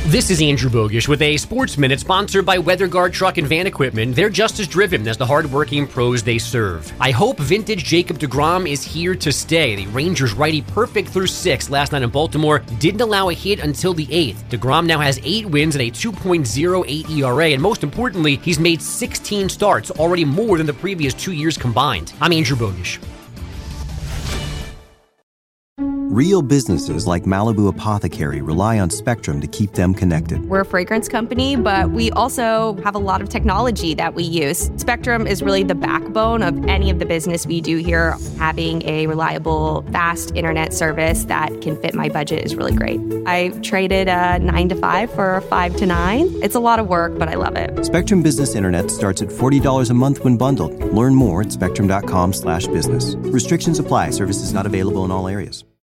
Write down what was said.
This is Andrew Bogish with a Sports Minute sponsored by WeatherGuard Truck and Van Equipment. They're just as driven as the hardworking pros they serve. I hope vintage Jacob deGrom is here to stay. The Rangers righty perfect through 6 last night in Baltimore didn't allow a hit until the 8th. deGrom now has 8 wins and a 2.08 ERA, and most importantly, he's made 16 starts, already more than the previous 2 years combined. I'm Andrew Bogish. Real businesses like Malibu Apothecary rely on Spectrum to keep them connected. We're a fragrance company, but we also have a lot of technology that we use. Spectrum is really the backbone of any of the business we do here. Having a reliable, fast internet service that can fit my budget is really great. I traded a 9 to 5 for a 5 to 9. It's a lot of work, but I love it. Spectrum Business Internet starts at $40 a month when bundled. Learn more at spectrum.com/business. Restrictions apply. Services not available in all areas.